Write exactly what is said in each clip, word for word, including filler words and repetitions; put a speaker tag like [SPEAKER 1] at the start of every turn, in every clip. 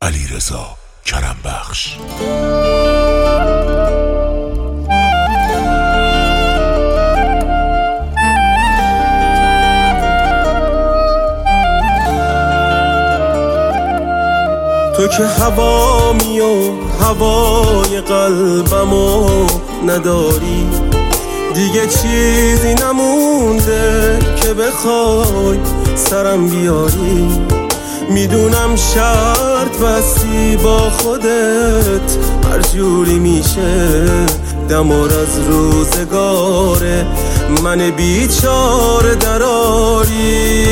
[SPEAKER 1] علیرضا کرمبخش.
[SPEAKER 2] تو که هوامی و هوای قلبمو نداری، دیگه چیزی نمونده که بخوای سرم بیاری. میدونم شرط بستی با خودت هر جوری میشه، دمار از روزگار من بیچاره دراری.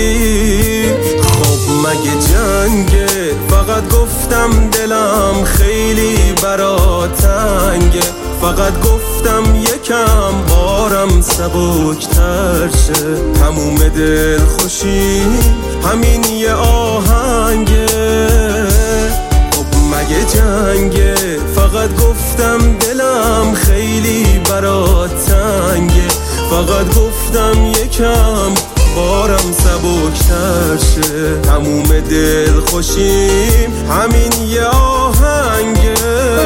[SPEAKER 2] خب مگه جنگه؟ فقط گفتم دلم خیلی برات تنگه، فقط گفتم یکم بارم سبکتر شه. تموم دل خوشی همین یه آهنگه. خب مگه جنگه؟ فقط گفتم دلم خیلی برات تنگه، فقط گفتم یکم بارم سبکتر شه. تموم دل خوشیم همین یه آهنگه.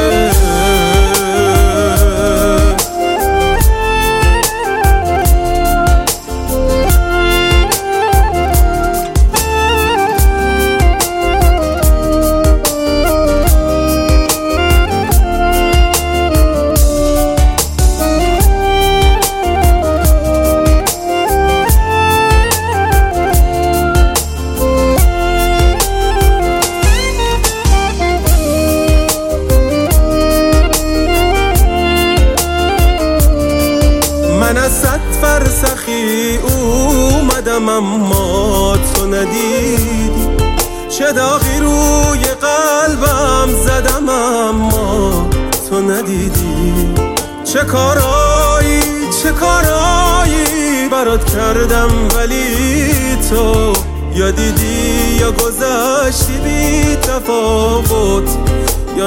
[SPEAKER 2] من از صد فرسخی اومدم اما تو ندیدی، چه داغی روی قلبم زدم اما تو ندیدی. چه کارایی چه کارایی برات کردم ولی تو یا دیدی یا گذشتی بی تفاوت یا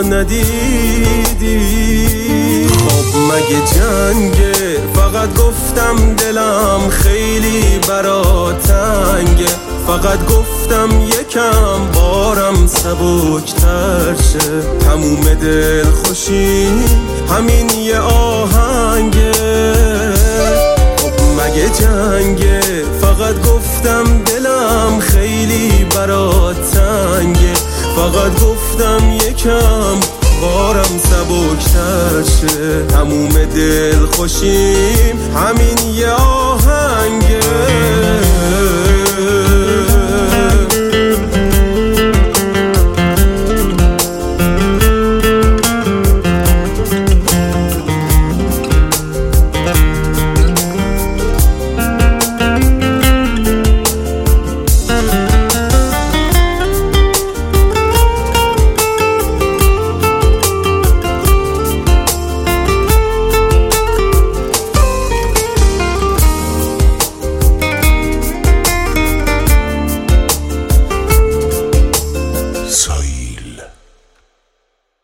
[SPEAKER 2] ندیدی. خب مگه جنگه؟ فقط گفتم دلم خیلی برات تنگه، فقط گفتم یکم بارم سبکتر شه. تموم دل خوشی همین یه آهنگه. خب مگه جنگه؟ فقط گفتم دلم خیلی برات تنگه، فقط گفتم یکم بارم سبکتر شه. تموم دل خوشیم همین یه آهنگه.